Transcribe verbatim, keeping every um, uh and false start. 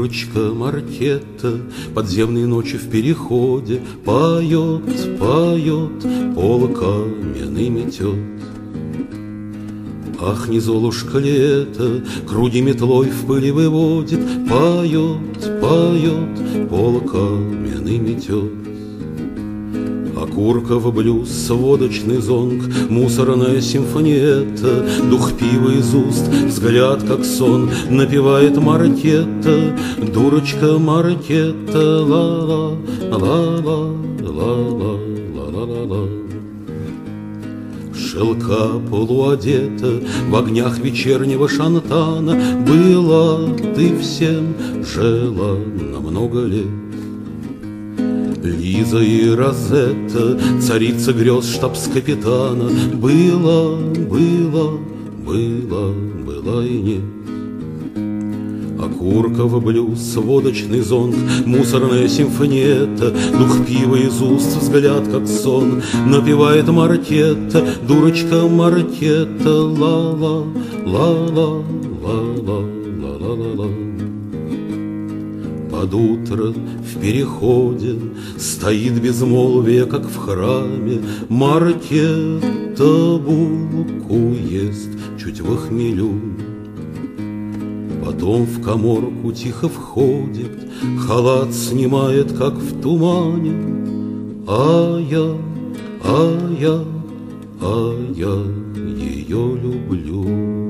Дурочка Маркетта подземные ночи в переходе поет, поет, пол каменный метет. Ах, не Золушка ли это, груди метлой в пыли выводит, поет, поет, пол каменный метет. Окурков блюз, водочный зонг, мусорная симфониета, дух пива из уст, взгляд как сон, напевает Маркетта, дурочка Маркетта, ла-ла, ла-ла, ла-ла, ла-ла-ла-ла. Шелка полуодета в огнях вечернего шантана, была ты всем жила на много лет. Лиза и Розетта, царица грез штабс-капитана, было, было, было, было и нет. Окурков блюз, водочный зонг, мусорная симфониета, дух пива из уст, взгляд как сон, напевает Маркетта, дурочка Маркетта, ла-ла, ла-ла, ла-ла, ла-ла-ла-ла. Под утро в переходе стоит безмолвие, как в храме, Маркетта булку ест чуть в хмелю. Потом в каморку тихо входит, халат снимает, как в тумане. А я, а я, а я ее люблю.